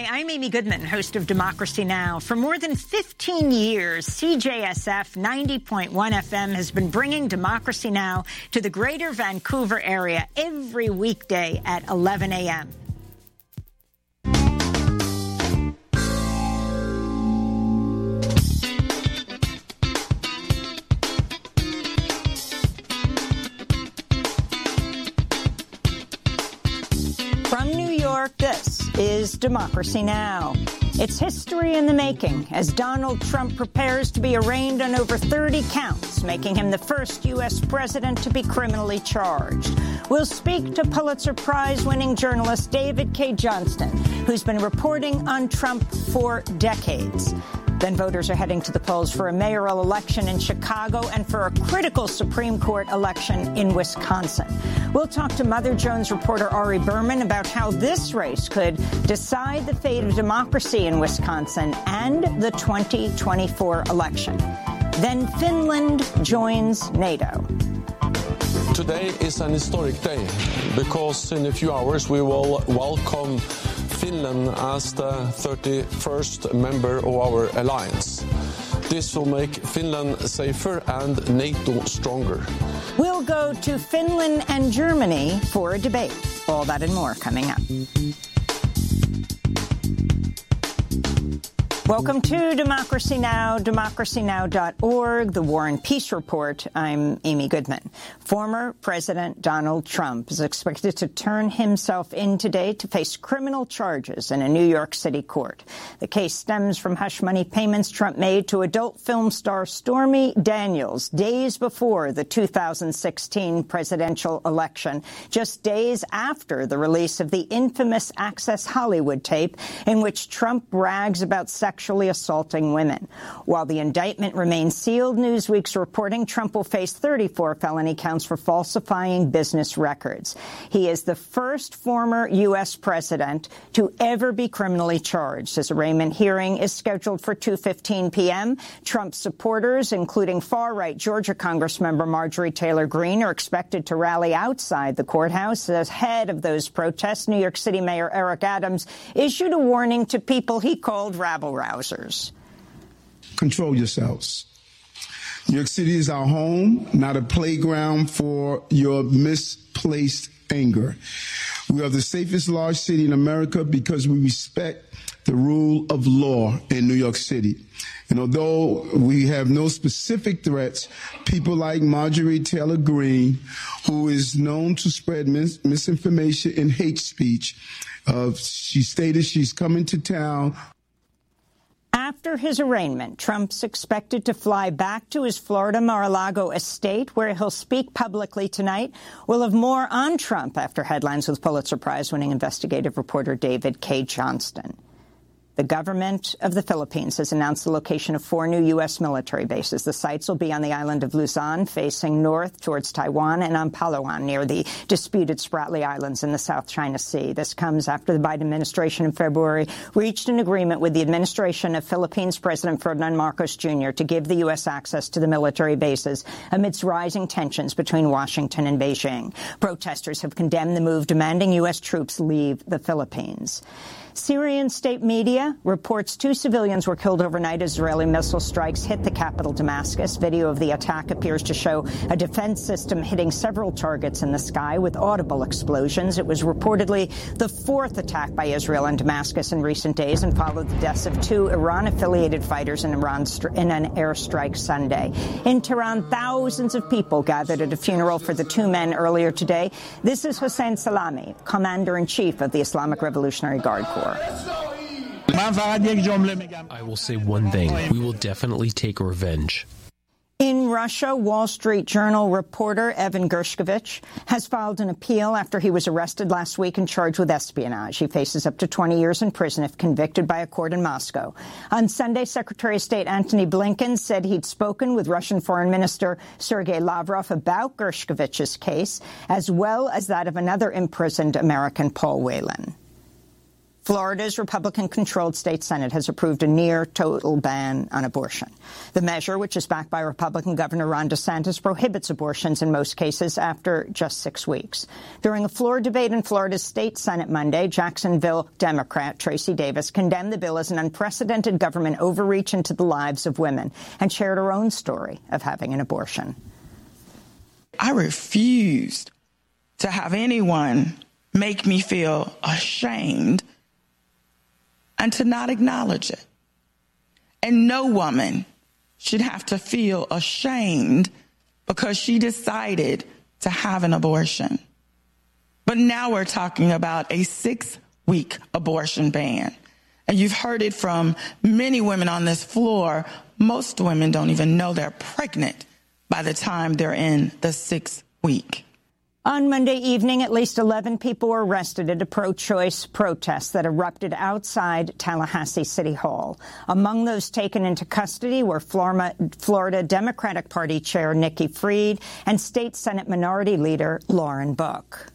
Hi, I'm Amy Goodman, host of Democracy Now! For more than 15 years, CJSF 90.1 FM has been bringing Democracy Now! To the greater Vancouver area every weekday at 11 a.m. From New York, this is Democracy Now! It's history in the making as Donald Trump prepares to be arraigned on over 30 counts, making him the first U.S. president to be criminally charged. We'll speak to Pulitzer Prize-winning journalist David Cay Johnston, who's been reporting on Trump for decades. Then voters are heading to the polls for a mayoral election in Chicago and for a critical Supreme Court election in Wisconsin. We'll talk to Mother Jones reporter Ari Berman about how this race could decide the fate of democracy in Wisconsin and the 2024 election. Then Finland joins NATO. Today is an historic day because in a few hours we will welcome Finland as the 31st member of our alliance. This will make Finland safer and NATO stronger. We'll go to Finland and Germany for a debate. All that and more coming up. Welcome to Democracy Now!, democracynow.org, the War and Peace Report. I'm Amy Goodman. Former President Donald Trump is expected to turn himself in today to face criminal charges in a New York City court. The case stems from hush money payments Trump made to adult film star Stormy Daniels days before the 2016 presidential election, just days after the release of the infamous Access Hollywood tape in which Trump brags about sexually assaulting women. While the indictment remains sealed, Newsweek's reporting Trump will face 34 felony counts for falsifying business records. He is the first former U.S. president to ever be criminally charged. His arraignment hearing is scheduled for 2:15 p.m. Trump supporters, including far-right Georgia Congressmember Marjorie Taylor Greene, are expected to rally outside the courthouse. Ahead of those protests, New York City Mayor Eric Adams issued a warning to people he called rabble-rousers. Control yourselves. New York City is our home, not a playground for your misplaced anger. We are the safest large city in America because we respect the rule of law in New York City. And although we have no specific threats, people like Marjorie Taylor Greene, who is known to spread misinformation and hate speech, she stated she's coming to town. After his arraignment, Trump's expected to fly back to his Florida Mar-a-Lago estate, where he'll speak publicly tonight. We'll have more on Trump after headlines with Pulitzer Prize-winning investigative reporter David Cay Johnston. The government of the Philippines has announced the location of 4 new U.S. military bases. The sites will be on the island of Luzon, facing north towards Taiwan, and on Palawan, near the disputed Spratly Islands in the South China Sea. This comes after the Biden administration in February reached an agreement with the administration of Philippines President Ferdinand Marcos Jr. to give the U.S. access to the military bases amidst rising tensions between Washington and Beijing. Protesters have condemned the move, demanding U.S. troops leave the Philippines. Syrian state media reports 2 civilians were killed overnight as Israeli missile strikes hit the capital, Damascus. Video of the attack appears to show a defense system hitting several targets in the sky with audible explosions. It was reportedly the 4th attack by Israel in Damascus in recent days and followed the deaths of 2 Iran-affiliated fighters in an airstrike Sunday. In Tehran, thousands of people gathered at a funeral for the 2 men earlier today. This is Hossein Salami, Commander-in-Chief of the Islamic Revolutionary Guard Corps. I will say one thing. We will definitely take revenge. In Russia, Wall Street Journal reporter Evan Gershkovich has filed an appeal after he was arrested last week and charged with espionage. He faces up to 20 years in prison if convicted by a court in Moscow. On Sunday, Secretary of State Antony Blinken said he'd spoken with Russian Foreign Minister Sergei Lavrov about Gershkovich's case, as well as that of another imprisoned American, Paul Whelan. Florida's Republican-controlled state Senate has approved a near-total ban on abortion. The measure, which is backed by Republican Governor Ron DeSantis, prohibits abortions in most cases after just 6 weeks. During a floor debate in Florida's state Senate Monday, Jacksonville Democrat Tracy Davis condemned the bill as an unprecedented government overreach into the lives of women and shared her own story of having an abortion. I refused to have anyone make me feel ashamed and to not acknowledge it. And no woman should have to feel ashamed because she decided to have an abortion. But now we're talking about a 6-week abortion ban. And you've heard it from many women on this floor. Most women don't even know they're pregnant by the time they're in the 6th week. On Monday evening, at least 11 people were arrested at a pro-choice protest that erupted outside Tallahassee City Hall. Among those taken into custody were Florida Democratic Party Chair Nikki Fried and State Senate Minority Leader Lauren Book.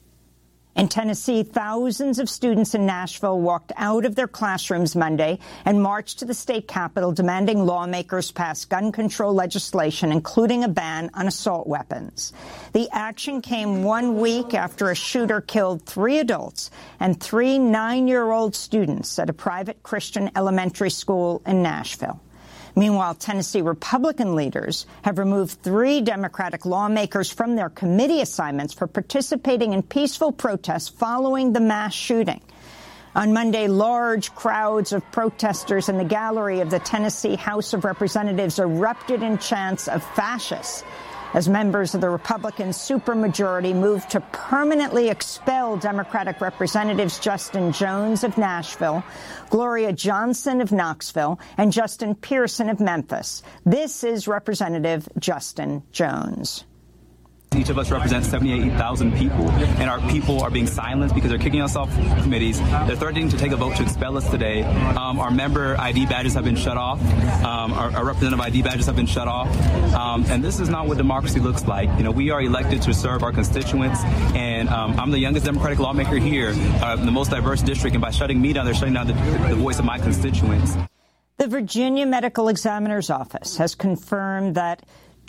In Tennessee, thousands of students in Nashville walked out of their classrooms Monday and marched to the state capitol demanding lawmakers pass gun control legislation, including a ban on assault weapons. The action came 1 week after a shooter killed 3 adults and 3 9-year-old students at a private Christian elementary school in Nashville. Meanwhile, Tennessee Republican leaders have removed 3 Democratic lawmakers from their committee assignments for participating in peaceful protests following the mass shooting. On Monday, large crowds of protesters in the gallery of the Tennessee House of Representatives erupted in chants of fascists as members of the Republican supermajority moved to permanently expel Democratic Representatives Justin Jones of Nashville, Gloria Johnson of Knoxville, and Justin Pearson of Memphis. This is Representative Justin Jones. Each of us represents 78,000 people, and our people are being silenced because they're kicking us off committees. They're threatening to take a vote to expel us today. Our member ID badges have been shut off. Our representative ID badges have been shut off. And this is not what democracy looks like. You know, we are elected to serve our constituents, and I'm the youngest Democratic lawmaker here, the most diverse district, and by shutting me down, they're shutting down the voice of my constituents. The Virginia Medical Examiner's Office has confirmed that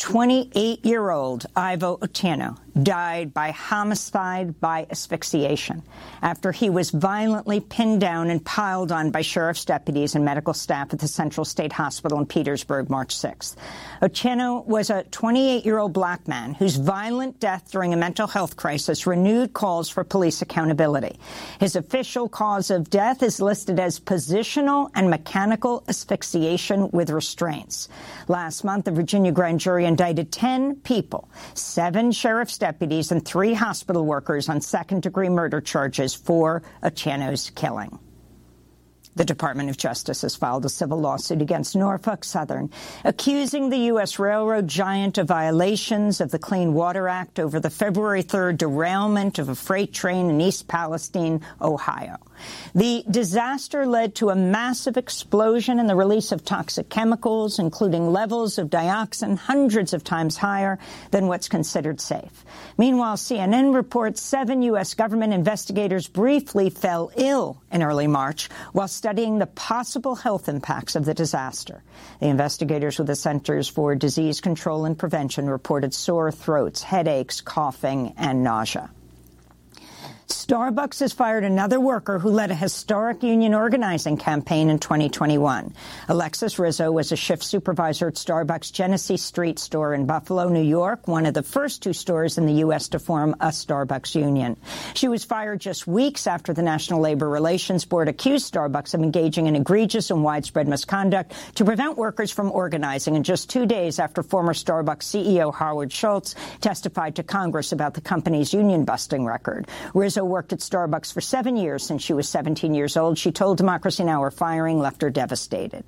28-year-old Ivo Otieno died by homicide by asphyxiation after he was violently pinned down and piled on by sheriff's deputies and medical staff at the Central State Hospital in Petersburg March 6th. Otieno was a 28-year-old black man whose violent death during a mental health crisis renewed calls for police accountability. His official cause of death is listed as positional and mechanical asphyxiation with restraints. Last month, the Virginia grand jury indicted 10 people, 7 sheriff's deputies and 3 hospital workers on second-degree murder charges for Otieno's killing. The Department of Justice has filed a civil lawsuit against Norfolk Southern, accusing the U.S. railroad giant of violations of the Clean Water Act over the February 3rd derailment of a freight train in East Palestine, Ohio. The disaster led to a massive explosion and the release of toxic chemicals, including levels of dioxin hundreds of times higher than what's considered safe. Meanwhile, CNN reports 7 U.S. government investigators briefly fell ill in early March while studying the possible health impacts of the disaster. The investigators with the Centers for Disease Control and Prevention reported sore throats, headaches, coughing, and nausea. Starbucks has fired another worker who led a historic union organizing campaign in 2021. Alexis Rizzo was a shift supervisor at Starbucks' Genesee Street store in Buffalo, New York, one of the first 2 stores in the U.S. to form a Starbucks union. She was fired just weeks after the National Labor Relations Board accused Starbucks of engaging in egregious and widespread misconduct to prevent workers from organizing, and just 2 days after former Starbucks CEO Howard Schultz testified to Congress about the company's union-busting record. Rizzo worked at Starbucks for 7 years since she was 17 years old. She told Democracy Now! Her firing left her devastated.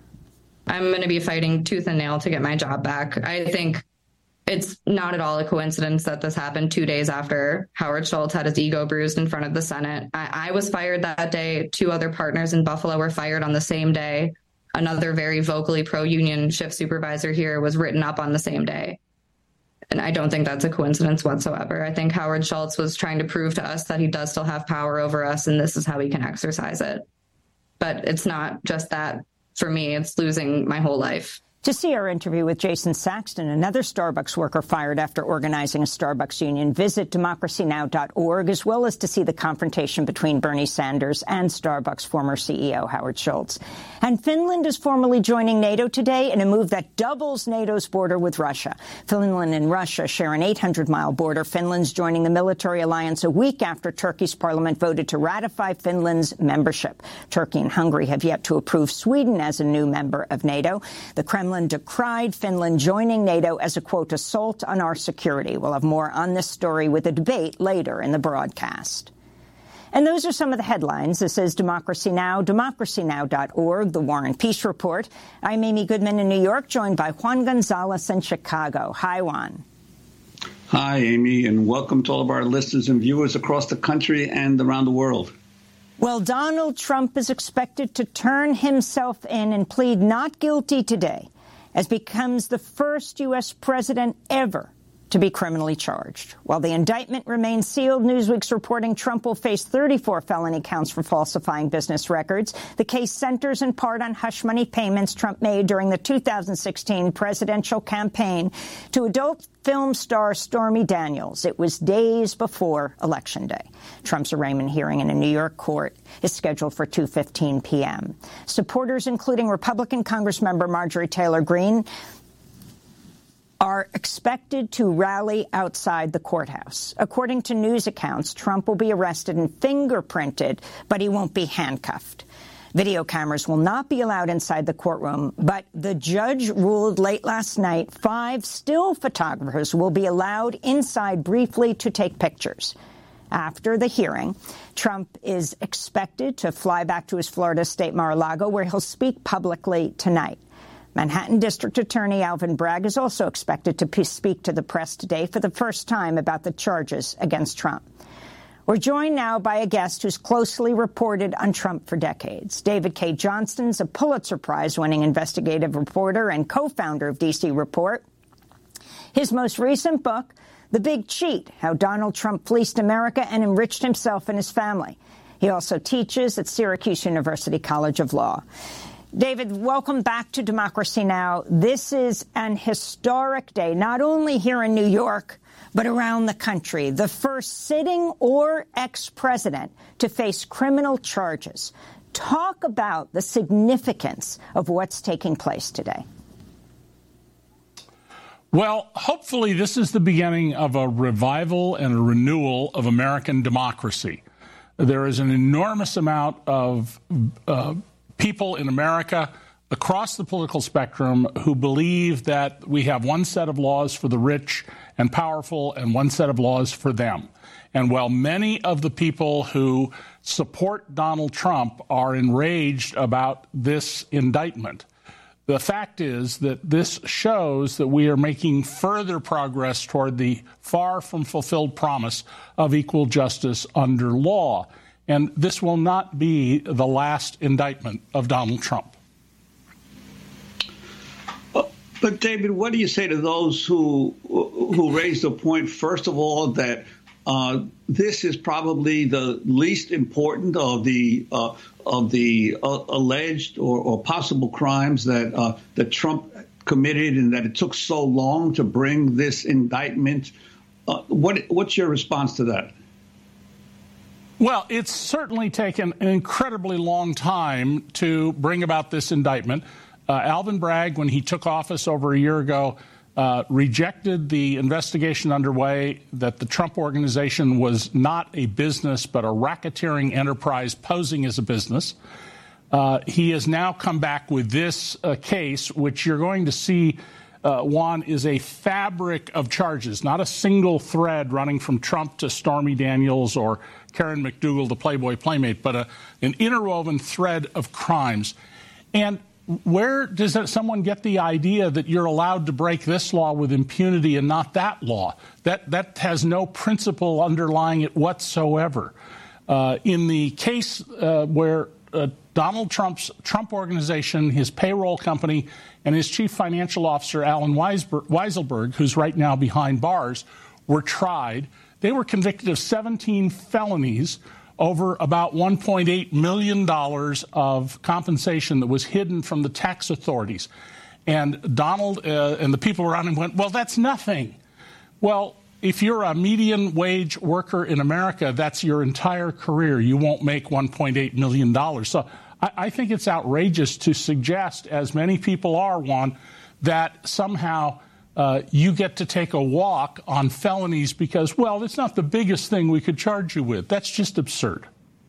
I'm going to be fighting tooth and nail to get my job back. I think it's not at all a coincidence that this happened 2 days after Howard Schultz had his ego bruised in front of the Senate. I was fired that day. 2 other partners in Buffalo were fired on the same day. Another very vocally pro-union shift supervisor here was written up on the same day. And I don't think that's a coincidence whatsoever. I think Howard Schultz was trying to prove to us that he does still have power over us, and this is how he can exercise it. But it's not just that. For me, it's losing my whole life. To see our interview with Jason Saxton, another Starbucks worker fired after organizing a Starbucks union, visit democracynow.org, as well as to see the confrontation between Bernie Sanders and Starbucks former CEO Howard Schultz. And Finland is formally joining NATO today in a move that doubles NATO's border with Russia. Finland and Russia share an 800-mile border. Finland's joining the military alliance a week after Turkey's parliament voted to ratify Finland's membership. Turkey and Hungary have yet to approve Sweden as a new member of NATO. The Kremlin decried Finland joining NATO as a, quote, assault on our security. We'll have more on this story with a debate later in the broadcast. And those are some of the headlines. This is Democracy Now!, democracynow.org, the War and Peace Report. I'm Amy Goodman in New York, joined by Juan Gonzalez in Chicago. Hi, Juan. Hi, Amy, and welcome to all of our listeners and viewers across the country and around the world. Well, Donald Trump is expected to turn himself in and plead not guilty today, as becomes the first U.S. president ever to be criminally charged. While the indictment remains sealed, Newsweek's reporting Trump will face 34 felony counts for falsifying business records. The case centers in part on hush money payments Trump made during the 2016 presidential campaign to adult film star Stormy Daniels. It was days before Election Day. Trump's arraignment hearing in a New York court is scheduled for 2:15 p.m. Supporters, including Republican Congressmember Marjorie Taylor Greene, are expected to rally outside the courthouse. According to news accounts, Trump will be arrested and fingerprinted, but he won't be handcuffed. Video cameras will not be allowed inside the courtroom, but the judge ruled late last night 5 still photographers will be allowed inside briefly to take pictures. After the hearing, Trump is expected to fly back to his Florida state Mar-a-Lago, where he'll speak publicly tonight. Manhattan District Attorney Alvin Bragg is also expected to speak to the press today for the first time about the charges against Trump. We're joined now by a guest who's closely reported on Trump for decades. David Cay Johnston's a Pulitzer Prize-winning investigative reporter and co-founder of DC Report. His most recent book, The Big Cheat, How Donald Trump Fleeced America and Enriched Himself and His Family. He also teaches at Syracuse University College of Law. David, welcome back to Democracy Now! This is an historic day, not only here in New York, but around the country. The first sitting or ex-president to face criminal charges. Talk about the significance of what's taking place today. Well, hopefully this is the beginning of a revival and a renewal of American democracy. There is an enormous amount of people in America across the political spectrum who believe that we have one set of laws for the rich and powerful and one set of laws for them. And while many of the people who support Donald Trump are enraged about this indictment, the fact is that this shows that we are making further progress toward the far from fulfilled promise of equal justice under law. And this will not be the last indictment of Donald Trump. But, David, what do you say to those who raise the point, first of all, that this is probably the least important of the alleged or possible crimes that Trump committed, and that it took so long to bring this indictment? What's your response to that? Well, it's certainly taken an incredibly long time to bring about this indictment. Alvin Bragg, when he took office over a year ago, rejected the investigation underway that the Trump Organization was not a business but a racketeering enterprise posing as a business. He has now come back with this case, which you're going to see, Juan, is a fabric of charges, not a single thread running from Trump to Stormy Daniels or Karen McDougal, the Playboy Playmate, but an interwoven thread of crimes. And where does someone get the idea that you're allowed to break this law with impunity and not that law? That has no principle underlying it whatsoever. In the case where Donald Trump's Trump Organization, his payroll company, and his chief financial officer, Alan Weisselberg, who's right now behind bars, were tried. They were convicted of 17 felonies over about $1.8 million of compensation that was hidden from the tax authorities. And Donald and the people around him went, well, that's nothing. Well, if you're a median wage worker in America, that's your entire career. You won't make $1.8 million. So I think it's outrageous to suggest, as many people are, Juan, that somehow you get to take a walk on felonies because, well, it's not the biggest thing we could charge you with. That's just absurd.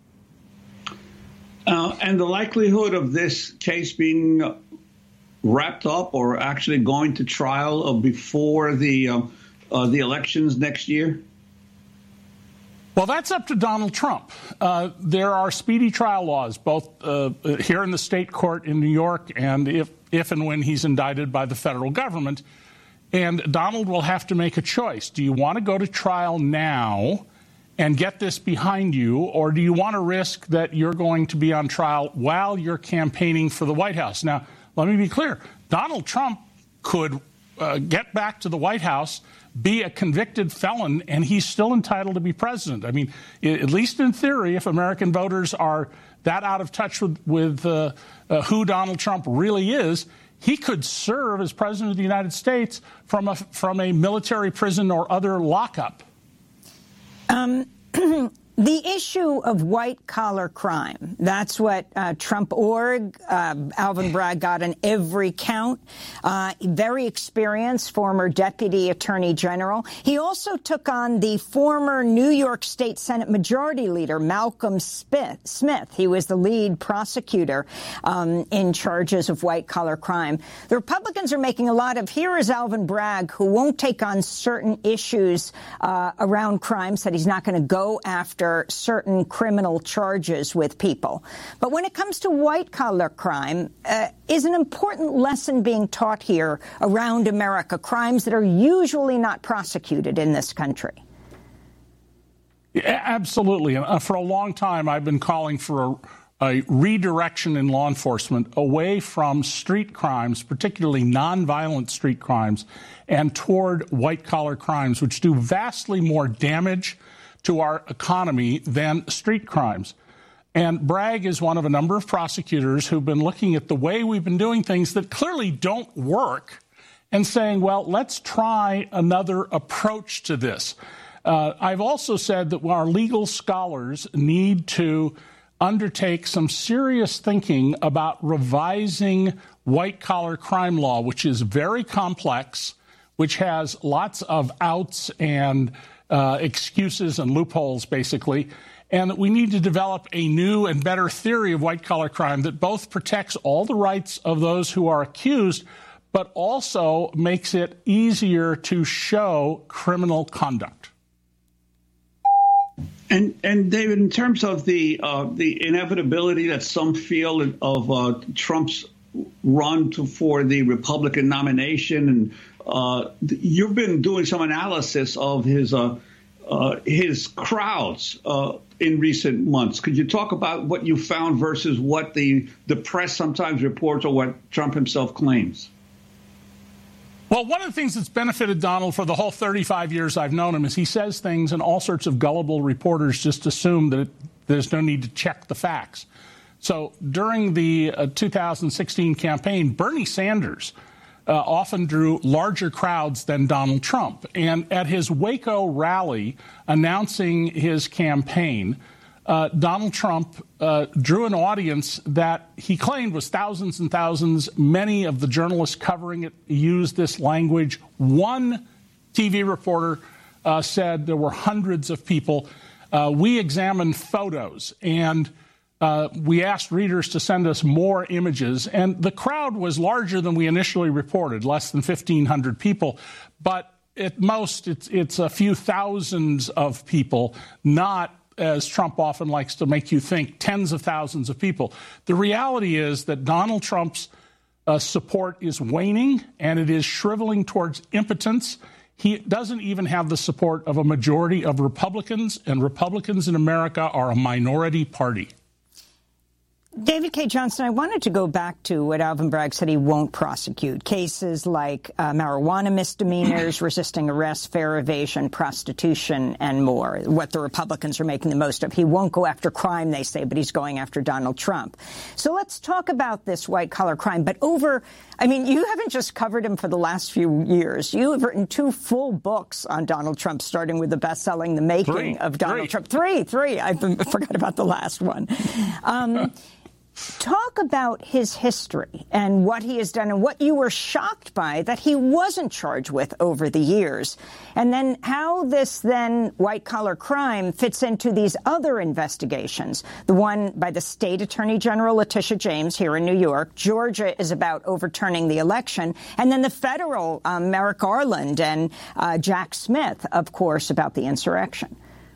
And the likelihood of this case being wrapped up or actually going to trial before the elections next year? Well, that's up to Donald Trump. There are speedy trial laws, both here in the state court in New York and if and when he's indicted by the federal government. And Donald will have to make a choice. Do you want to go to trial now and get this behind you, or do you want to risk that you're going to be on trial while you're campaigning for the White House? Now, let me be clear. Donald Trump could get back to the White House, be a convicted felon, and he's still entitled to be president. I mean, at least in theory, if American voters are that out of touch with who Donald Trump really is, he could serve as president of the United States from a military prison or other lockup. The issue of white-collar crime, that's what Trump Org, Alvin Bragg got on every count. Very experienced former Deputy Attorney General. He also took on the former New York State Senate Majority Leader, Malcolm Smith. He was the lead prosecutor in charges of white-collar crime. The Republicans are making a lot of, here is Alvin Bragg, who won't take on certain issues around crime, said he's not going to go after certain criminal charges with people. But when it comes to white-collar crime, is an important lesson being taught here around America, crimes that are usually not prosecuted in this country? Yeah, absolutely. And for a long time, I've been calling for a redirection in law enforcement away from street crimes, particularly nonviolent street crimes, and toward white-collar crimes, which do vastly more damage to our economy than street crimes. And Bragg is one of a number of prosecutors who've been looking at the way we've been doing things that clearly don't work and saying, well, let's try another approach to this. I've also said that our legal scholars need to undertake some serious thinking about revising white-collar crime law, which is very complex, which has lots of outs and excuses and loopholes, basically, and that we need to develop a new and better theory of white-collar crime that both protects all the rights of those who are accused, but also makes it easier to show criminal conduct. And David, in terms of the inevitability that some feel of Trump's run for the Republican nomination, and you've been doing some analysis of his crowds in recent months. Could you talk about what you found versus what the press sometimes reports or what Trump himself claims? Well, one of the things that's benefited Donald for the whole 35 years I've known him is he says things and all sorts of gullible reporters just assume that there's no need to check the facts. So during the 2016 campaign, Bernie Sanders often drew larger crowds than Donald Trump. And at his Waco rally announcing his campaign, Donald Trump drew an audience that he claimed was thousands and thousands. Many of the journalists covering it used this language. One TV reporter said there were hundreds of people. We examined photos, and we asked readers to send us more images, and the crowd was larger than we initially reported, less than 1,500 people. But at most, it's a few thousands of people, not, as Trump often likes to make you think, tens of thousands of people. The reality is that Donald Trump's support is waning, and it is shriveling towards impotence. He doesn't even have the support of a majority of Republicans, and Republicans in America are a minority party. David Cay Johnston, I wanted to go back to what Alvin Bragg said he won't prosecute. Cases like marijuana misdemeanors, resisting arrest, fare evasion, prostitution, and more, what the Republicans are making the most of. He won't go after crime, they say, but he's going after Donald Trump. So let's talk about this white-collar crime. But you haven't just covered him for the last few years. You have written 2 full books on Donald Trump, starting with the best-selling The Making of Donald Trump. Three. I forgot about the last one. Talk about his history and what he has done and what you were shocked by that he wasn't charged with over the years. And then how this white-collar crime fits into these other investigations. The one by the state attorney general, Letitia James, here in New York. Georgia is about overturning the election. And then the federal, Merrick Garland and Jack Smith, of course, about the insurrection.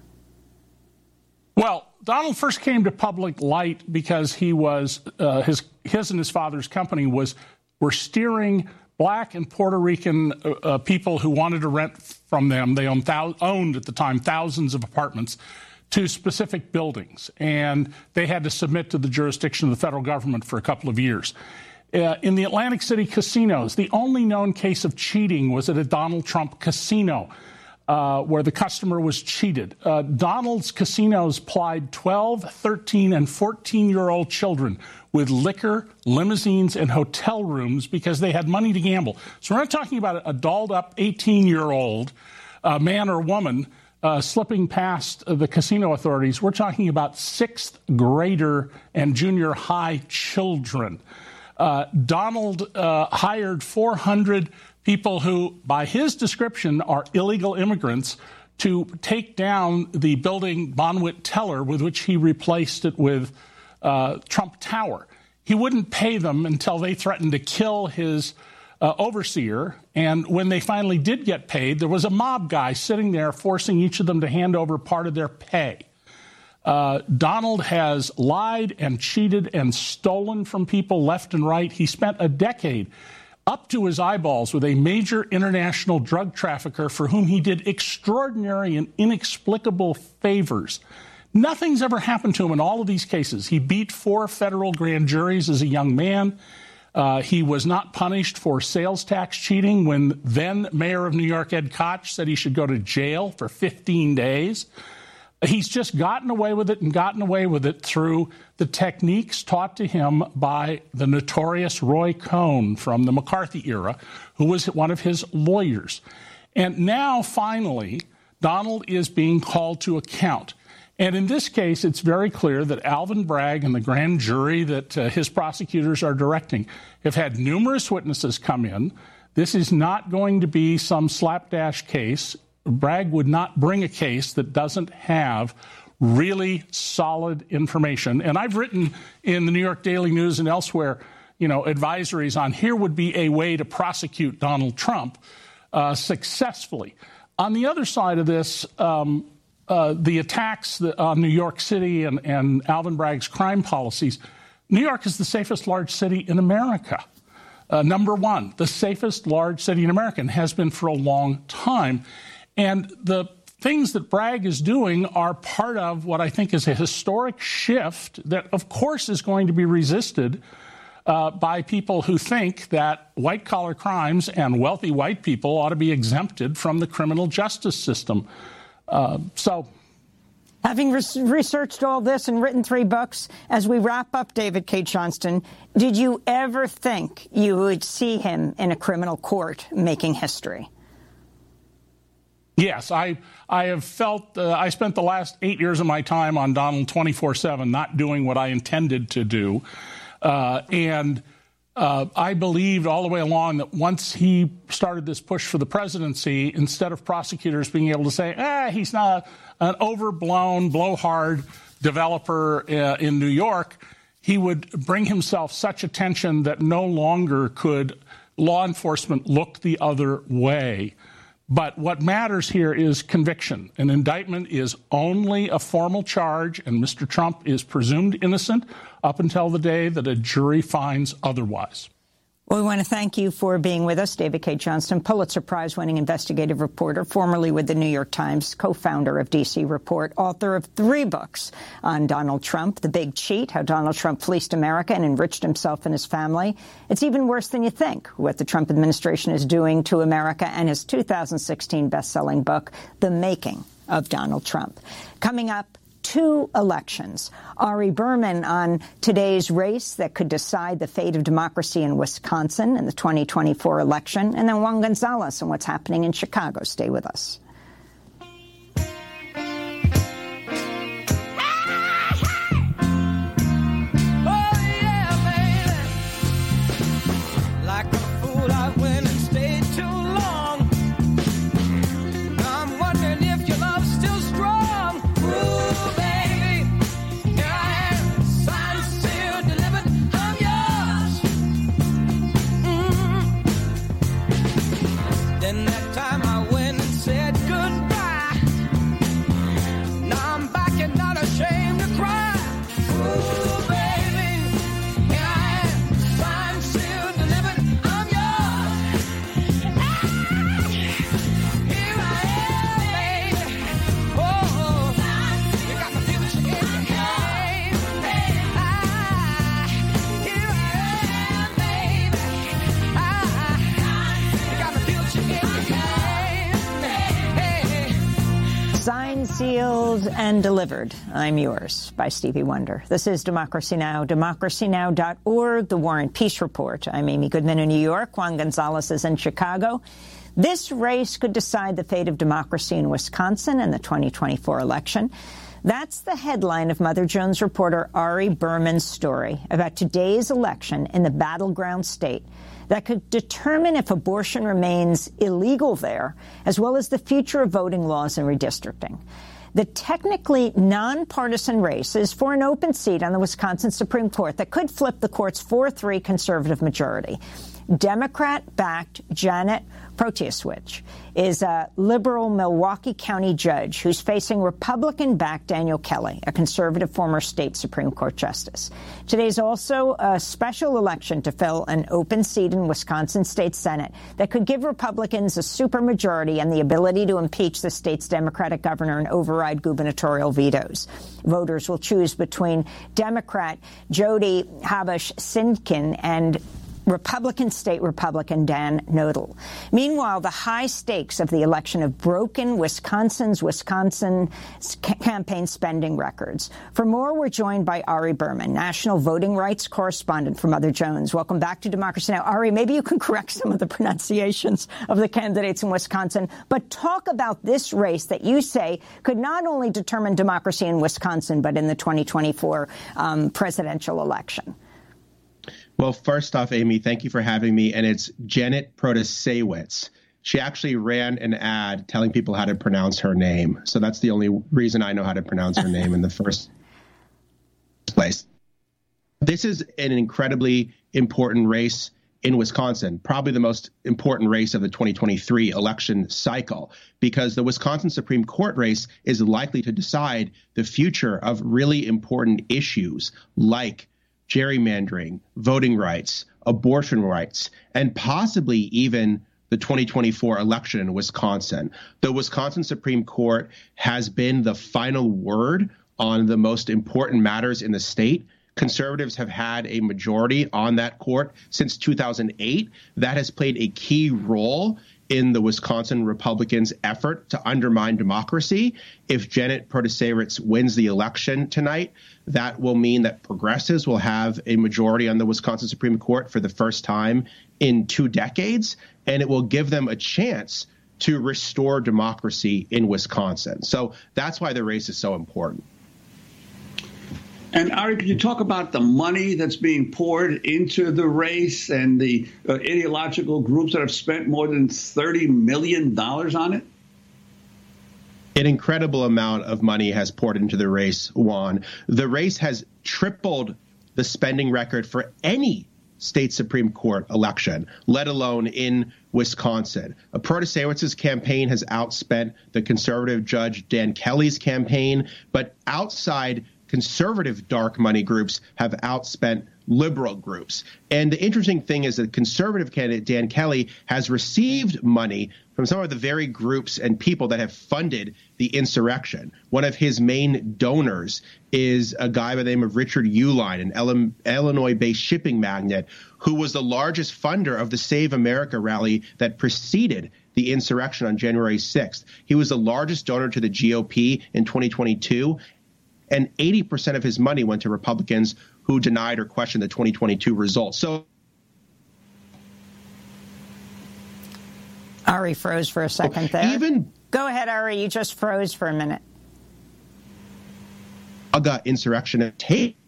Well, Donald first came to public light because he was his and his father's company were steering Black and Puerto Rican people who wanted to rent from them. They owned at the time thousands of apartments to specific buildings, and they had to submit to the jurisdiction of the federal government for a couple of years. In the Atlantic City casinos, the only known case of cheating was at a Donald Trump casino, where the customer was cheated. Donald's casinos plied 12, 13, and 14-year-old children with liquor, limousines, and hotel rooms because they had money to gamble. So we're not talking about a dolled-up 18-year-old man or woman slipping past the casino authorities. We're talking about 6th grader and junior high children. Donald hired 400 people who, by his description, are illegal immigrants to take down the building Bonwit Teller, with which he replaced it with Trump Tower. He wouldn't pay them until they threatened to kill his overseer. And when they finally did get paid, there was a mob guy sitting there forcing each of them to hand over part of their pay. Donald has lied and cheated and stolen from people left and right. He spent a decade up to his eyeballs with a major international drug trafficker for whom he did extraordinary and inexplicable favors. Nothing's ever happened to him in all of these cases. He beat 4 federal grand juries as a young man. He was not punished for sales tax cheating when then Mayor of New York Ed Koch said he should go to jail for 15 days. He's just gotten away with it through the techniques taught to him by the notorious Roy Cohn from the McCarthy era, who was one of his lawyers. And now, finally, Donald is being called to account. And in this case, it's very clear that Alvin Bragg and the grand jury that his prosecutors are directing have had numerous witnesses come in. This is not going to be some slapdash case. Bragg would not bring a case that doesn't have really solid information. And I've written in the New York Daily News and elsewhere, advisories on here would be a way to prosecute Donald Trump successfully. On the other side of this, the attacks on New York City and Alvin Bragg's crime policies, New York is the safest large city in America. Number one, the safest large city in America, and has been for a long time. And the things that Bragg is doing are part of what I think is a historic shift that, of course, is going to be resisted by people who think that white-collar crimes and wealthy white people ought to be exempted from the criminal justice system. Having researched all this and written 3 books, as we wrap up, David Cay Johnston, did you ever think you would see him in a criminal court making history? Yes, I have felt I spent the last 8 years of my time on Donald 24/7, not doing what I intended to do. And I believed all the way along that once he started this push for the presidency, instead of prosecutors being able to say, he's not an overblown, blowhard developer in New York, he would bring himself such attention that no longer could law enforcement look the other way. But what matters here is conviction. An indictment is only a formal charge, and Mr. Trump is presumed innocent up until the day that a jury finds otherwise. Well, we want to thank you for being with us. David Cay Johnston, Pulitzer Prize-winning investigative reporter, formerly with the New York Times, co-founder of DC Report, author of 3 books on Donald Trump: The Big Cheat, How Donald Trump Fleeced America and Enriched Himself and His Family. It's Even Worse Than You Think, what the Trump administration is doing to America, and his 2016 best-selling book, The Making of Donald Trump. Coming up, 2 elections. Ari Berman on today's race that could decide the fate of democracy in Wisconsin in the 2024 election. And then Juan Gonzalez on what's happening in Chicago. Stay with us. Sealed and delivered. I'm yours, by Stevie Wonder. This is Democracy Now!, democracynow.org, The War and Peace Report. I'm Amy Goodman in New York. Juan Gonzalez is in Chicago. This race could decide the fate of democracy in Wisconsin in the 2024 election. That's the headline of Mother Jones reporter Ari Berman's story about today's election in the battleground state that could determine if abortion remains illegal there, as well as the future of voting laws and redistricting. The technically nonpartisan race is for an open seat on the Wisconsin Supreme Court that could flip the court's 4-3 conservative majority. Democrat-backed Janet Protasiewicz is a liberal Milwaukee County judge who's facing Republican-backed Daniel Kelly, a conservative former state Supreme Court justice. Today's also a special election to fill an open seat in Wisconsin State Senate that could give Republicans a supermajority and the ability to impeach the state's Democratic governor and override gubernatorial vetoes. Voters will choose between Democrat Jody Habush-Sindkin and Republican State Republican Dan Nodal. Meanwhile, the high stakes of the election have broken Wisconsin's campaign spending records. For more, we're joined by Ari Berman, national voting rights correspondent for Mother Jones. Welcome back to Democracy Now! Ari, maybe you can correct some of the pronunciations of the candidates in Wisconsin, but talk about this race that you say could not only determine democracy in Wisconsin, but in the 2024 presidential election. Well, first off, Amy, thank you for having me. And it's Janet Protasiewicz. She actually ran an ad telling people how to pronounce her name. So that's the only reason I know how to pronounce her name in the first place. This is an incredibly important race in Wisconsin, probably the most important race of the 2023 election cycle, because the Wisconsin Supreme Court race is likely to decide the future of really important issues like gerrymandering, voting rights, abortion rights, and possibly even the 2024 election in Wisconsin. The Wisconsin Supreme Court has been the final word on the most important matters in the state. Conservatives have had a majority on that court since 2008. That has played a key role in the Wisconsin Republicans' effort to undermine democracy. If Janet Protasiewicz wins the election tonight, that will mean that progressives will have a majority on the Wisconsin Supreme Court for the first time in 2 decades, and it will give them a chance to restore democracy in Wisconsin. So that's why the race is so important. And Ari, can you talk about the money that's being poured into the race and the ideological groups that have spent more than $30 million on it? An incredible amount of money has poured into the race, Juan. The race has tripled the spending record for any state Supreme Court election, let alone in Wisconsin. Protasiewicz's campaign has outspent the conservative judge Dan Kelly's campaign, but outside conservative dark money groups have outspent liberal groups. And the interesting thing is that conservative candidate Dan Kelly has received money from some of the very groups and people that have funded the insurrection. One of his main donors is a guy by the name of Richard Uihlein, an Illinois-based shipping magnate who was the largest funder of the Save America rally that preceded the insurrection on January 6th. He was the largest donor to the GOP in 2022, and 80% of his money went to Republicans who denied or questioned the 2022 results. So Ari froze for a second there. Go ahead, Ari. You just froze for a minute. Insurrection take